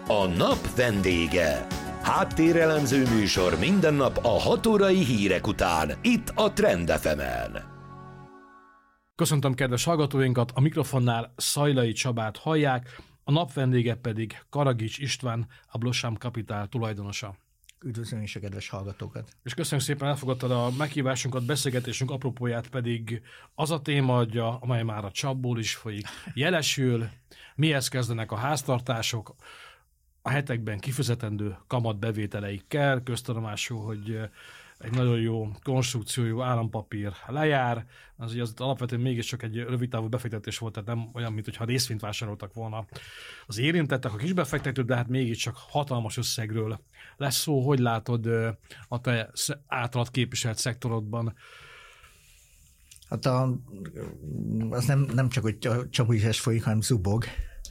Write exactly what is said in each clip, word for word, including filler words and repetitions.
A nap vendége. Háttérelemző műsor minden nap a hat órai hírek után, itt a Trend ef emen. Köszöntöm kedves hallgatóinkat, a mikrofonnál Szajlai Csabát hallják, a nap vendége pedig Karagics István, a Blossám Capital tulajdonosa. Üdvözlöm is a kedves hallgatókat. És köszönjük szépen, elfogadtad a meghívásunkat, beszélgetésünk apropóját pedig az a téma adja, amely már a csapból is folyik. Jelesül, mihez kezdenek a háztartások, a hetekben kifizetendő kamatbevételeikkel, köztudomású, hogy egy nagyon jó konstrukciójú állampapír lejár, az ugye az alapvetően mégiscsak egy rövidtávú befektetés volt, tehát nem olyan, mint hogyha részvényt vásároltak volna az érintettek, a kisbefektetők, de hát mégiscsak hatalmas összegről lesz szó. Hogy látod a te általad képviselt szektorodban? Hát a, az nem, nem csak, hogy csapújás folyik, hanem zubog.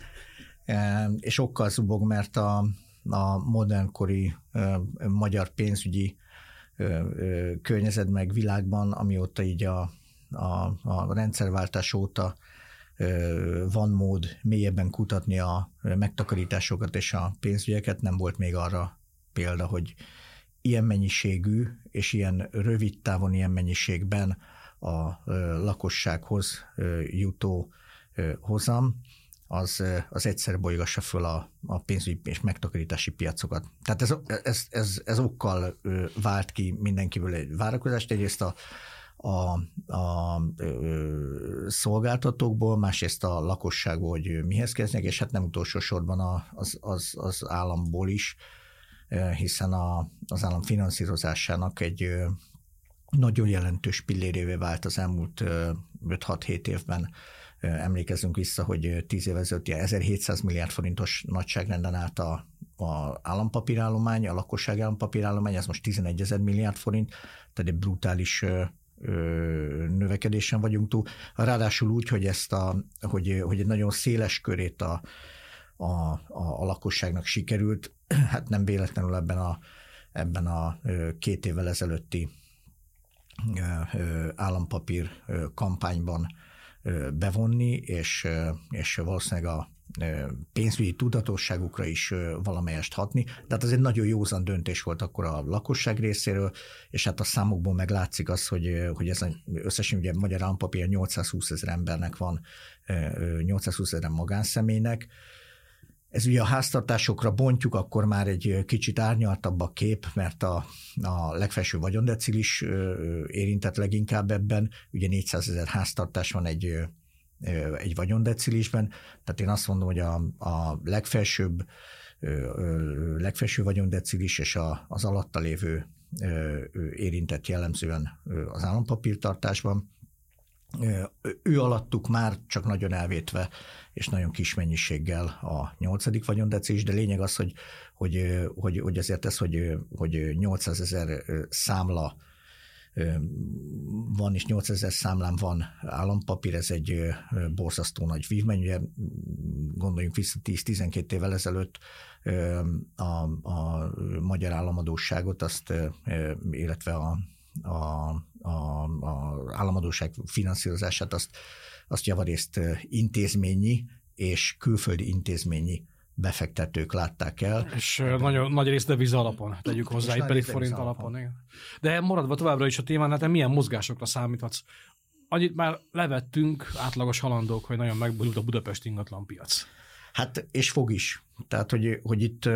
És okkal zubog, mert a, a modernkori magyar pénzügyi környezet meg világban, amióta így a, a, a rendszerváltás óta van mód mélyebben kutatni a megtakarításokat és a pénzügyeket, nem volt még arra példa, hogy ilyen mennyiségű és ilyen rövid távon ilyen mennyiségben a lakossághoz jutó hozam, az, az egyszer bolygassa föl a, a pénzügyi és megtakarítási piacokat. Tehát ez, ez, ez, ez okkal vált ki mindenkiből egy várakozást. Egyrészt a, a, a, a szolgáltatókból, másrészt a lakosságból, hogy mihez kezdnek, és hát nem utolsó sorban a, az, az, az államból is, hiszen a, az állam finanszírozásának egy nagyon jelentős pillérévé vált az elmúlt öt-hat-hét évben. Emlékezzünk vissza, hogy tíz évvel ezelőtt ezerhétszáz milliárd forintos nagyságrenden állt a, a állampapírállomány, a lakosság állampapírállomány, ez most tizenegyezer milliárd forint, tehát egy brutális ö, ö, növekedésen vagyunk túl. Ráadásul úgy, hogy ezt a, hogy, hogy egy nagyon széles körét a, a, a, a lakosságnak sikerült, hát nem véletlenül ebben a, ebben a két évvel ezelőtti állampapír kampányban bevonni, és, és valószínűleg a pénzügyi tudatosságukra is valamelyest hatni. Tehát ez egy nagyon józan döntés volt akkor a lakosság részéről, és hát a számokból meg látszik az, hogy, hogy ez összesen ugye magyar állampapír nyolcszázhúszezer embernek van, nyolcszázhúszezer magánszemélynek. Ez ugye a háztartásokra bontjuk, akkor már egy kicsit árnyaltabb a kép, mert a, a legfelső vagyondecilis érintett leginkább ebben, ugye négyszázezer háztartás van egy, egy vagyondecilisben, tehát én azt mondom, hogy a, a legfelsőbb, legfelső vagyondecilis és a, az alatta lévő érintett jellemzően az állampapírtartásban. Ő alattuk már csak nagyon elvétve és nagyon kis mennyiséggel a nyolcadik vagyondecilis, de lényeg az, hogy, hogy, hogy, hogy azért ez, hogy, hogy nyolcszázezer számla van, és nyolcezer számlán van állampapír, ez egy borzasztó nagy vívmány. Ugye gondoljunk vissza tíz-tizenkét évvel ezelőtt a, a magyar államadósságot, azt, illetve a A, a, a államadósság finanszírozását azt, azt javarészt intézményi és külföldi intézményi befektetők látták el. És nagyon nagy részt deviza alapon, tegyük hozzá, itt pedig forint alapon. alapon. De maradva továbbra is a témánál, te milyen mozgásokra számíthatsz? Annyit már levettünk átlagos halandók, hogy nagyon megborult a budapesti ingatlanpiac. Hát, és fog is. Tehát, hogy, hogy itt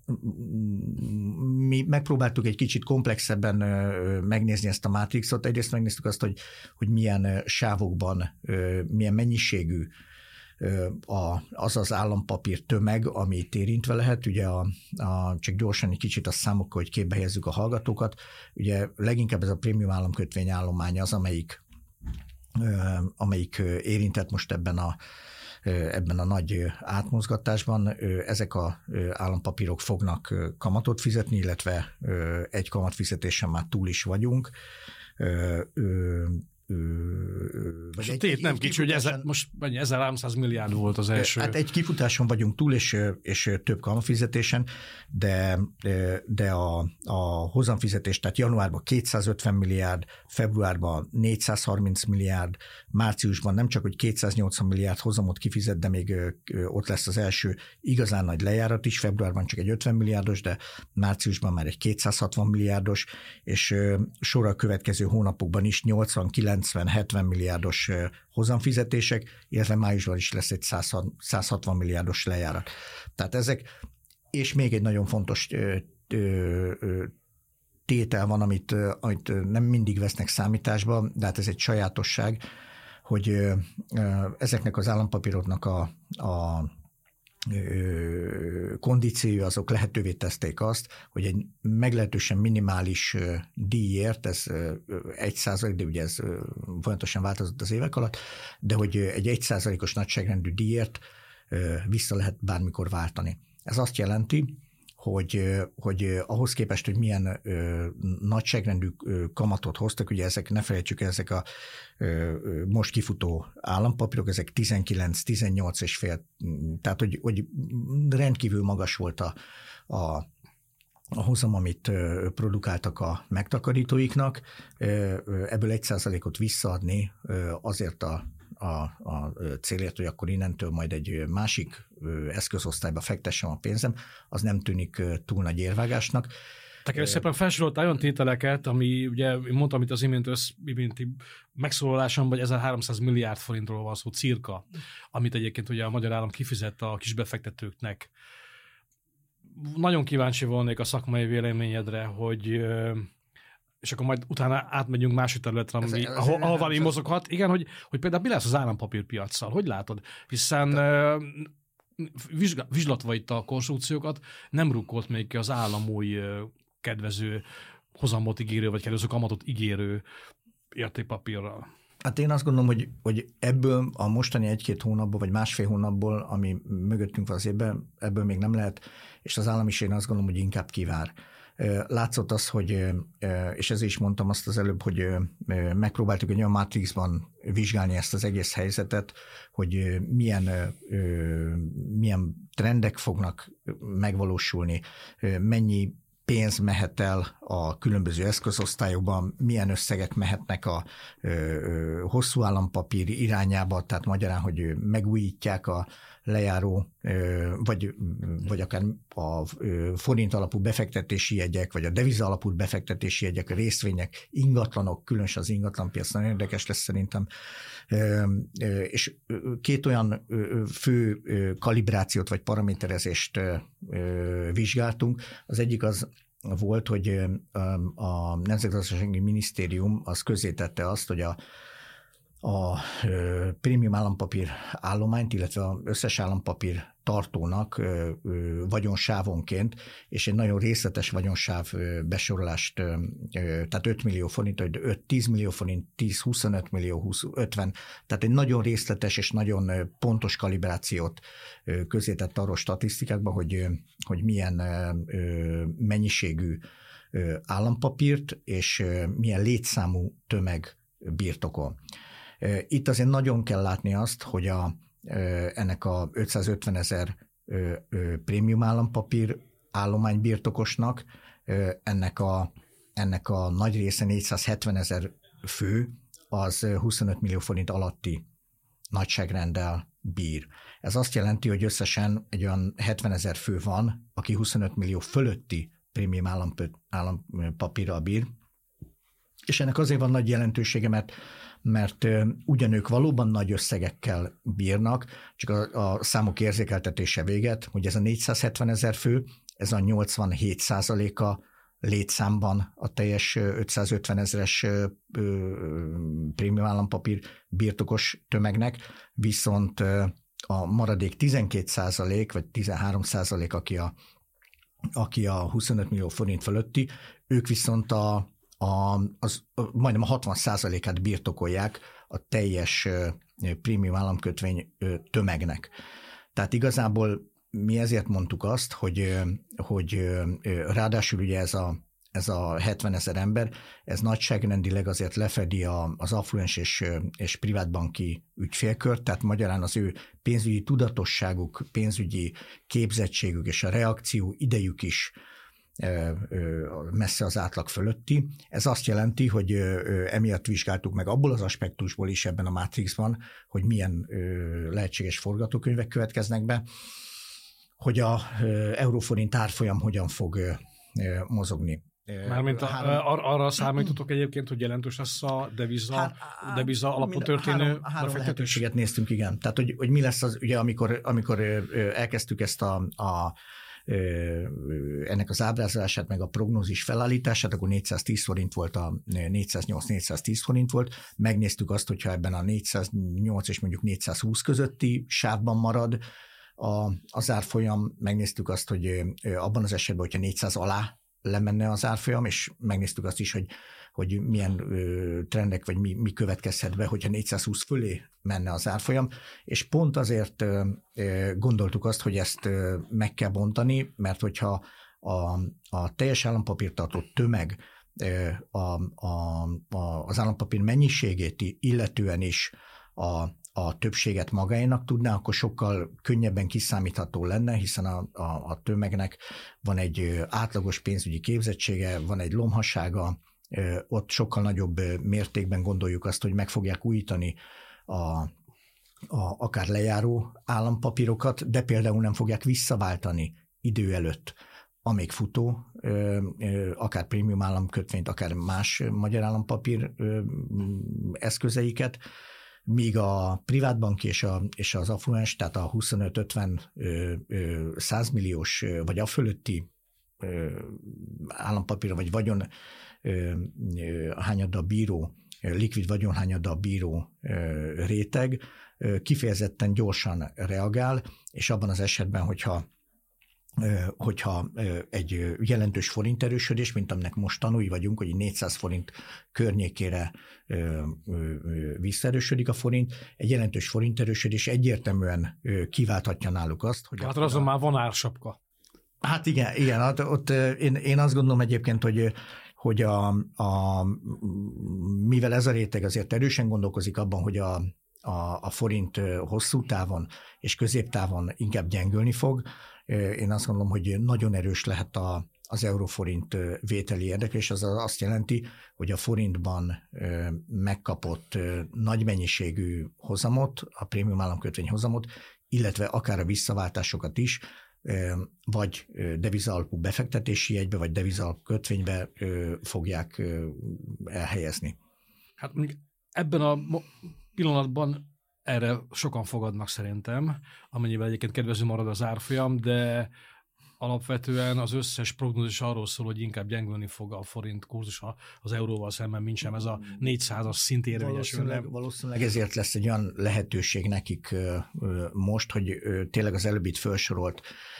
mi megpróbáltuk egy kicsit komplexebben megnézni ezt a mátrixot. Egyrészt megnéztük azt, hogy, hogy milyen sávokban, milyen mennyiségű az az állampapír tömeg, ami itt érintve lehet. Ugye a, a, csak gyorsan egy kicsit a számokkal, hogy képbe helyezzük a hallgatókat. Ugye leginkább ez a prémium államkötvény állomány az, amelyik, amelyik érintett most ebben a ebben a nagy átmozgatásban. Ezek az állampapírok fognak kamatot fizetni, illetve egy kamatfizetésen már túl is vagyunk. és a tét nem kicsi, hogy ezer, most ezerháromszáz milliárd volt az első. Hát egy kifutáson vagyunk túl, és, és több kamatfizetésen, de, de a, a hozamfizetés, tehát januárban kétszázötven milliárd, februárban négyszázharminc milliárd, márciusban nem csak, hogy kétszáznyolcvan milliárd hozamot kifizet, de még ott lesz az első igazán nagy lejárat is, februárban csak egy ötven milliárdos, de márciusban már egy kétszázhatvan milliárdos, és sorra a következő hónapokban is nyolcvan, kilencven, hetven milliárdos hozamfizetések, illetve májusban is lesz egy száz hatvan milliárdos lejárat. Tehát ezek, és még egy nagyon fontos tétel van, amit, amit nem mindig vesznek számításba, de hát ez egy sajátosság, hogy ezeknek az állampapíroknak a, a kondíciói azok lehetővé teszték azt, hogy egy meglehetősen minimális díjért, ez egy százalék, de ugye ez folyamatosan változott az évek alatt, de hogy egy egy százalékos nagyságrendű díjért vissza lehet bármikor váltani. Ez azt jelenti, hogy, hogy ahhoz képest, hogy milyen ö, nagyságrendű ö, kamatot hoztak, ugye ezek, ne felejtsük, ezek a ö, most kifutó állampapírok, ezek tizenkilenc, tizennyolc és fél, tehát hogy, hogy rendkívül magas volt a, a a hozam, amit produkáltak a megtakarítóiknak, ebből egy százalékot visszaadni azért a A, a célért, hogy akkor innentől majd egy másik eszközosztályba fektessem a pénzem, az nem tűnik túl nagy érvágásnak. Tehát szépen felsoroltál olyan tételeket, ami ugye, én mondtam itt az imént össziménti megszólalásomban, hogy ezerháromszáz milliárd forintról van szó, cirka, amit egyébként ugye a magyar állam kifizett a kisbefektetőknek. Nagyon kíváncsi volnék a szakmai véleményedre, hogy és akkor majd utána átmegyünk másik területre, ami, ez, ez ahol, ahol valami mozoghat. Igen, hogy, hogy például mi lesz az állampapírpiaccal? Hogy látod? Hiszen de... vizsga, vizslatva itt a konstrukciókat, nem rukkolt még ki az állam új kedvező hozamot ígérő, vagy kedvező kamatot ígérő értékpapírral. Hát én azt gondolom, hogy, hogy ebből a mostani egy-két hónapból, vagy másfél hónapból, ami mögöttünk van az évben, ebből még nem lehet, és az állam is én azt gondolom, hogy inkább kivár. Látszott az, hogy, és ezért is mondtam azt az előbb, hogy megpróbáltuk egy olyan Matrixban vizsgálni ezt az egész helyzetet, hogy milyen, milyen trendek fognak megvalósulni, mennyi pénz mehet el a különböző eszközosztályokban, milyen összegek mehetnek a hosszú állampapír irányába, tehát magyarán, hogy megújítják a lejáró, vagy, vagy akár a forint alapú befektetési jegyek, vagy a deviza alapú befektetési jegyek, a részvények, ingatlanok, különösen az ingatlanpiac nagyon érdekes lesz szerintem. És két olyan fő kalibrációt vagy paraméterezést vizsgáltunk. Az egyik az volt, hogy a Nemzetgazdasági Minisztérium az közzétette azt, hogy a a prémium állampapír állományt, illetve az összes állampapír tartónak vagyonsávonként, és egy nagyon részletes vagyonsáv besorolást, tehát öt millió forint, öt-tíz millió forint, tíz-huszonöt millió, húsz-ötven, tehát egy nagyon részletes és nagyon pontos kalibrációt közzétett arról statisztikákban, hogy, hogy milyen mennyiségű állampapírt és milyen létszámú tömeg birtokol. Itt azért nagyon kell látni azt, hogy a, ennek a ötszázötven ezer prémium állampapír állomány birtokosnak ennek a, ennek a nagy része négyszázhetven ezer fő, az huszonöt millió forint alatti nagyságrenddel bír. Ez azt jelenti, hogy összesen egy olyan hetven ezer fő van, aki huszonöt millió fölötti prémium állampapírral bír, és ennek azért van nagy jelentősége, mert mert ugyanők valóban nagy összegekkel bírnak, csak a, a számok érzékeltetése véget, hogy ez a négyszázhetven ezer fő, ez a nyolcvanhét százaléka létszámban a teljes ötszázötven ezeres prémium állampapír birtokos tömegnek, viszont a maradék tizenkét százalék vagy tizenhárom százalék, aki a, aki a huszonöt millió forint fölötti, ők viszont a A, az, majdnem a hatvan százalékát birtokolják a teljes prémium államkötvény tömegnek. Tehát igazából mi ezért mondtuk azt, hogy, hogy ráadásul ugye ez a, ez a hetvenezer ember, ez nagyságrendileg azért lefedi a, az affluens és, és privátbanki ügyfélkört, tehát magyarán az ő pénzügyi tudatosságuk, pénzügyi képzettségük és a reakció idejük is messze az átlag fölötti. Ez azt jelenti, hogy emiatt vizsgáltuk meg abból az aspektusból is ebben a Matrixban, hogy milyen lehetséges forgatókönyvek következnek be, hogy a euróforint árfolyam hogyan fog mozogni. Mármint a, Három... arra számítotok egyébként, hogy jelentős lesz a deviza, hát, deviza alapú történő három, három lehetőséget néztünk, igen. Tehát, hogy, hogy mi lesz az, ugye, amikor, amikor elkezdtük ezt a, a ennek az ábrázolását, meg a prognózis felállítását, akkor négyszáztíz forint volt, a négyszáznyolc négyszáztíz forint volt. Megnéztük azt, hogyha ebben a négyszáznyolc és mondjuk négyszázhúsz közötti sávban marad a, az árfolyam, megnéztük azt, hogy abban az esetben, hogyha négyszáz alá lemenne az árfolyam, és megnéztük azt is, hogy, hogy milyen ö, trendek, vagy mi, mi következhet be, hogyha négyszázhúsz fölé menne az árfolyam, és pont azért ö, ö, gondoltuk azt, hogy ezt ö, meg kell bontani, mert hogyha a, a teljes állampapírtartó tömeg ö, a, a, a, az állampapír mennyiségét illetően is a a többséget magáénak tudná, akkor sokkal könnyebben kiszámítható lenne, hiszen a, a, a tömegnek van egy átlagos pénzügyi képzettsége, van egy lomhassága, ott sokkal nagyobb mértékben gondoljuk azt, hogy meg fogják újítani a, a, akár lejáró állampapírokat, de például nem fogják visszaváltani idő előtt a még futó, akár prémium államkötvényt, akár más magyar állampapír eszközeiket, míg a privátbank és, a, és az affluens, tehát a huszonöt ötven száz milliós vagy a fölötti állampapír vagy vagyon hányaddal bíró, likvid vagyonhányaddal bíró réteg kifejezetten gyorsan reagál, és abban az esetben, hogyha hogyha egy jelentős forinterősödés, mint aminek most tanúi vagyunk, hogy négyszáz forint környékére visszaerősödik a forint, egy jelentős forinterősödés egyértelműen kiválthatja náluk azt, hogy... Hát azon a... már van ársapka. Hát igen, igen ott, ott én, én azt gondolom egyébként, hogy hogy a, a, mivel ez a réteg azért erősen gondolkozik abban, hogy a, a, a forint hosszú távon és középtávon inkább gyengülni fog, én azt gondolom, hogy nagyon erős lehet a, az euróforint vételi érdeke, és az azt jelenti, hogy a forintban megkapott nagy mennyiségű hozamot, a prémium államkötvény hozamot, illetve akár a visszaváltásokat is, vagy devizaalapú befektetési jegybe, vagy devizaalapú kötvénybe fogják elhelyezni. Hát ebben a pillanatban erre sokan fogadnak szerintem, amennyiben egyébként kedvező marad az árfolyam, de alapvetően az összes prognózis arról szól, hogy inkább gyengülni fog a forint kurzusa az euróval szemben, mint sem ez a négyszázas szint érvényesül. Valószínűleg, valószínűleg ezért lesz egy olyan lehetőség nekik most, hogy tényleg az előbb itt felsorolt,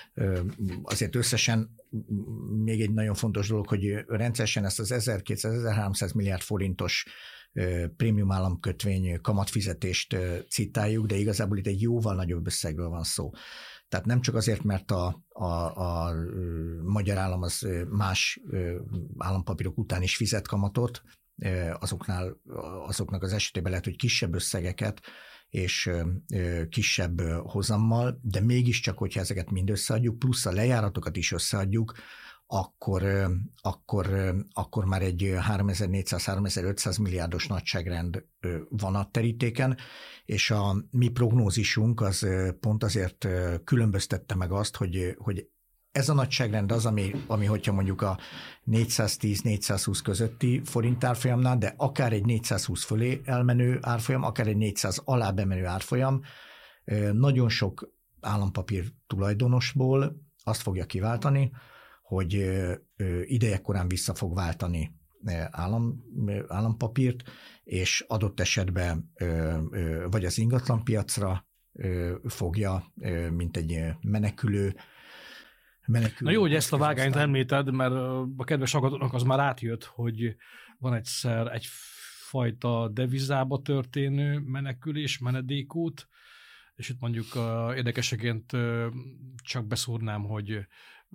azért összesen még egy nagyon fontos dolog, hogy rendszeresen ezt az ezerkétszáz-ezerháromszáz milliárd forintos prémium államkötvény kamatfizetést citáljuk, de igazából itt egy jóval nagyobb összegről van szó. Tehát nem csak azért, mert a, a, a magyar állam az más állampapírok után is fizet kamatot, azoknál, azoknak az esetében lehet, hogy kisebb összegeket és kisebb hozammal, de mégiscsak, hogyha ezeket mind összeadjuk, plusz a lejáratokat is összeadjuk, akkor, akkor, akkor már egy háromezer-négyszáz-háromezer-ötszáz milliárdos nagyságrend van a terítéken, és a mi prognózisunk az pont azért különböztette meg azt, hogy, hogy ez a nagyságrend az, ami, ami hogyha mondjuk a négyszáztíz-négyszázhúsz közötti forint árfolyamnál, de akár egy négyszázhúsz fölé elmenő árfolyam, akár egy négyszáz alá bemenő árfolyam, nagyon sok állampapír tulajdonosból azt fogja kiváltani, hogy idejekkorán vissza fog váltani állam, állampapírt, és adott esetben vagy az ingatlanpiacra fogja, mint egy menekülő, menekülő. Na jó, hogy ezt a vágányt említed, mert a kedves hallgatóknak az már átjött, hogy van egyszer egyfajta devizába történő menekülés, menedékút, és itt mondjuk érdekeseként csak beszúrnám, hogy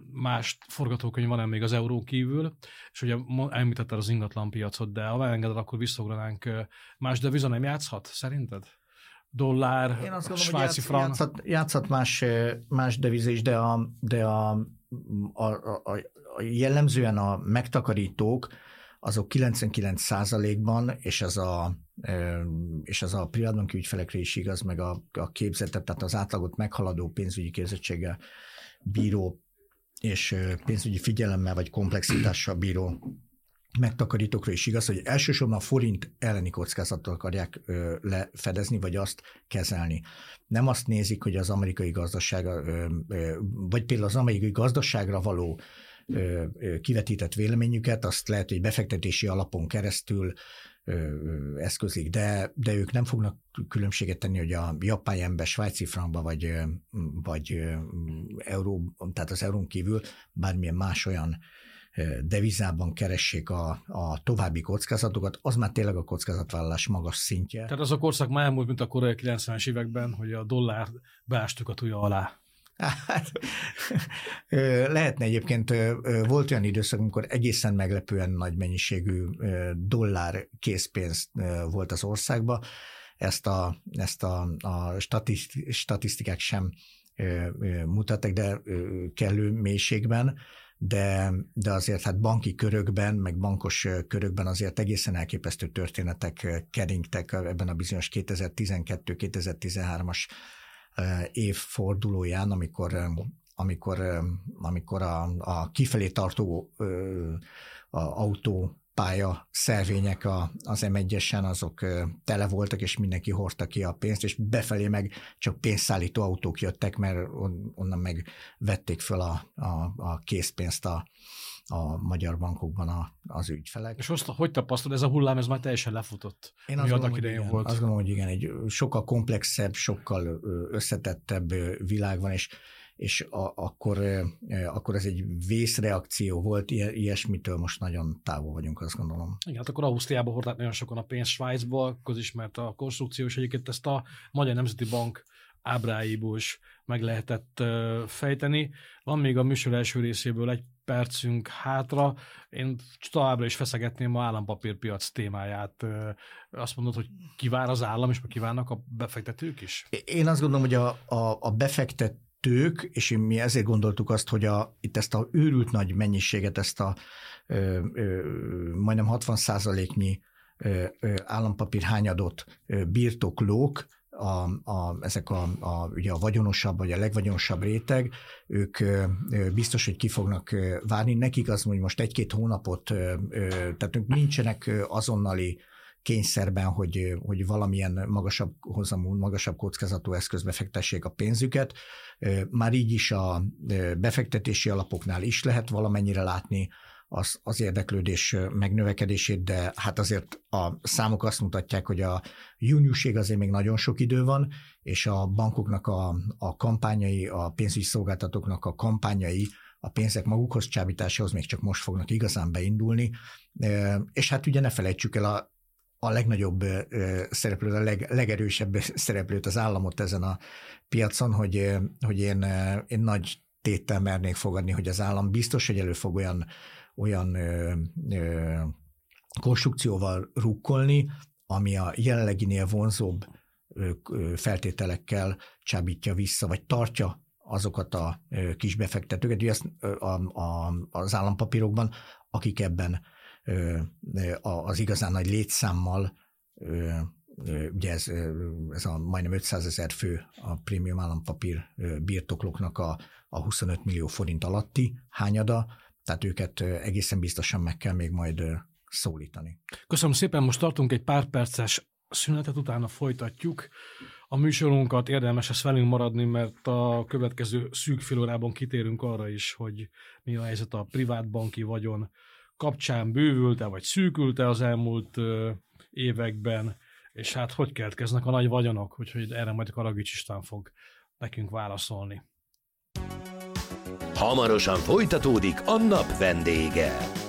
más forgatókönyv van még az euró kívül, és ugye említetted az ingatlanpiacot, de ha megengeded, akkor visszaugranánk. Más deviza nem játszhat, szerinted? Dollár, Én azt gondolom, svájci frank? Játszhat, játszhat más, más deviza is, de, a, de a, a, a, a jellemzően a megtakarítók azok kilencvenkilenc százalékban, és ez a, és ez a privátbanki ügyfelekre is igaz, meg a, a képzetet, tehát az átlagot meghaladó pénzügyi képzettséggel bíró és pénzügyi figyelemmel vagy komplexitással bíró megtakarítókra is igaz, hogy elsősorban a forint elleni kockázatot akarják lefedezni, vagy azt kezelni. Nem azt nézik, hogy az amerikai gazdaság, vagy például az amerikai gazdaságra való kivetített véleményüket, azt lehet, hogy befektetési alapon keresztül eszközlik, de, de ők nem fognak különbséget tenni, hogy a japán jenbe, svájci frankba, vagy, vagy euró, tehát az eurón kívül bármilyen más olyan devizában keressék a, a további kockázatokat, az már tényleg a kockázatvállalás magas szintje. Tehát az a korszak már elmúlt, mint a korai kilencvenes években, hogy a dollár beástuk a tuja alá. Hát, lehetne egyébként, volt olyan időszak, amikor egészen meglepően nagy mennyiségű dollár készpénz volt az országban. Ezt a, ezt a, a statisztikák sem mutattak, de kellő mélységben, de, de azért hát banki körökben, meg bankos körökben azért egészen elképesztő történetek keringtek ebben a bizonyos kétezer-tizenkettő kétezer-tizenhármas évfordulóján, amikor, amikor, amikor a, a kifelé tartó a autópálya szervények a, az em egyesen azok tele voltak, és mindenki hordta ki a pénzt, és befelé meg csak pénzszállító autók jöttek, mert onnan meg vették föl a, a, a készpénzt a, a magyar bankokban a, az ügyfelek. És azt, hogy tapasztalod, ez a hullám, ez már teljesen lefutott? Én azt gondolom, igen, volt. azt gondolom, hogy igen, egy sokkal komplexebb, sokkal összetettebb világ van, és, és a, akkor, akkor ez egy vészreakció volt, ilyesmitől most nagyon távol vagyunk, azt gondolom. Igen, hát akkor Ausztriába hordták nagyon sokan a pénzt, Svájcba, közismert a konstrukció, és egyébként ezt a Magyar Nemzeti Bank ábráiból is meg lehetett fejteni. Van még a műsor első részéből egy percünk hátra. Én továbbra is feszegetném a állampapírpiac témáját. Azt mondod, hogy kivár az állam, és kivárnak a befektetők is? Én azt gondolom, hogy a, a, a befektetők, és mi ezért gondoltuk azt, hogy a, itt ezt a őrült nagy mennyiséget, ezt a ö, ö, majdnem hatvan százaléknyi ö, ö, állampapír hányadot ö, birtoklók, A, a, ezek a, a, ugye a vagyonosabb, vagy a legvagyonosabb réteg, ők ö, biztos, hogy ki fognak várni. Nekik az, hogy most egy-két hónapot, ö, ö, tehát ők nincsenek azonnali kényszerben, hogy, hogy valamilyen magasabb hozamú, magasabb kockázatú eszközbe fektessék a pénzüket. Már így is a befektetési alapoknál is lehet valamennyire látni az, az érdeklődés megnövekedését, de hát azért a számok azt mutatják, hogy a júniusig azért még nagyon sok idő van, és a bankoknak a, a kampányai, a pénzügyi szolgáltatóknak a kampányai, a pénzek magukhoz csábításához még csak most fognak igazán beindulni, és hát ugye ne felejtsük el a, a legnagyobb szereplőt, a leg, legerősebb szereplőt, az államot ezen a piacon, hogy, hogy én, én nagy téttel mernék fogadni, hogy az állam biztos, hogy elő fog olyan olyan ö, ö, konstrukcióval rukkolni, ami a jelenleginél vonzóbb ö, ö, feltételekkel csábítja vissza, vagy tartja azokat a ö, kis befektetőket, ugye ezt, ö, a, a, az állampapírokban, akik ebben ö, ö, az igazán nagy létszámmal, ö, ö, ugye ez, ez a majdnem ötszázezer fő a prémium állampapír ö, birtoklóknak a, a huszonöt millió forint alatti hányada, tehát őket egészen biztosan meg kell még majd szólítani. Köszönöm szépen, most tartunk egy pár perces szünetet, utána folytatjuk a műsorunkat. Érdemes ezt velünk maradni, mert a következő szűk fél órában kitérünk arra is, hogy mi a helyzet a privátbanki vagyon kapcsán, bővült-e vagy szűkült-e az elmúlt években, és hát hogy keletkeznek a nagy vagyonok, úgyhogy erre majd Karagics István fog nekünk válaszolni. Hamarosan folytatódik a nap vendége.